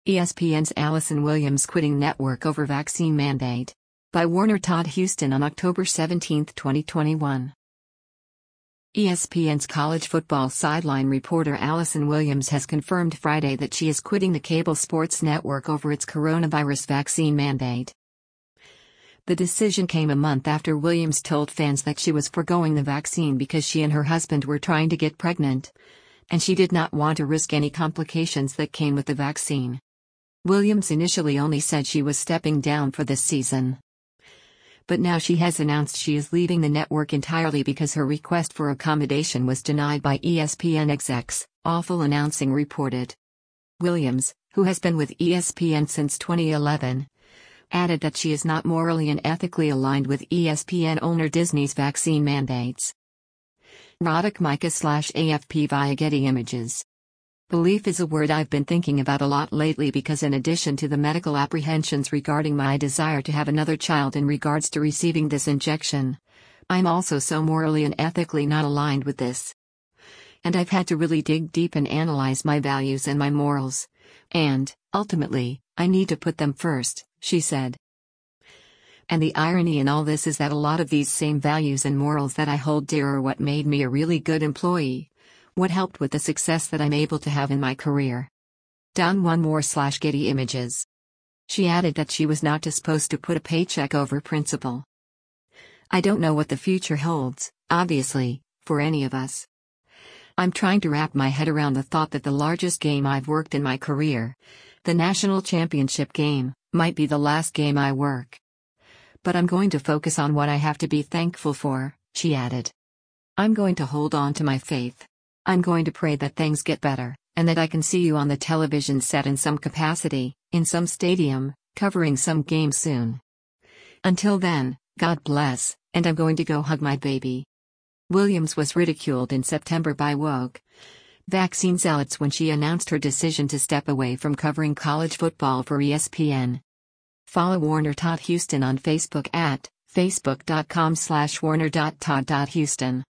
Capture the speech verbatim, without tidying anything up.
E S P N's Allison Williams quitting network over vaccine mandate. By Warner Todd Huston on October seventeenth, twenty twenty-one. E S P N's college football sideline reporter Allison Williams has confirmed Friday that she is quitting the cable sports network over its coronavirus vaccine mandate. The decision came a month after Williams told fans that she was foregoing the vaccine because she and her husband were trying to get pregnant, and she did not want to risk any complications that came with the vaccine. Williams initially only said she was stepping down for this season. But now she has announced she is leaving the network entirely because her request for accommodation was denied by E S P N execs, Awful Announcing reported. Williams, who has been with E S P N since twenty eleven, added that she is not morally and ethically aligned with E S P N owner Disney's vaccine mandates. Roddick Micah slash A F P via Getty Images. Belief is a word I've been thinking about a lot lately because in addition to the medical apprehensions regarding my desire to have another child in regards to receiving this injection, I'm also so morally and ethically not aligned with this. And I've had to really dig deep and analyze my values and my morals. And, ultimately, I need to put them first, she said. And the irony in all this is that a lot of these same values and morals that I hold dear are what made me a really good employee. What helped with the success that I'm able to have in my career. Down one more slash Getty Images. She added that she was not disposed to put a paycheck over principle. I don't know what the future holds, obviously, for any of us. I'm trying to wrap my head around the thought that the largest game I've worked in my career, the national championship game, might be the last game I work. But I'm going to focus on what I have to be thankful for, she added. I'm going to hold on to my faith. I'm going to pray that things get better, and that I can see you on the television set in some capacity, in some stadium, covering some game soon. Until then, God bless, and I'm going to go hug my baby. Williams was ridiculed in September by woke vaccine zealots when she announced her decision to step away from covering college football for E S P N. Follow Warner Todd Huston on Facebook at facebook dot com slash warner dot todd dot huston.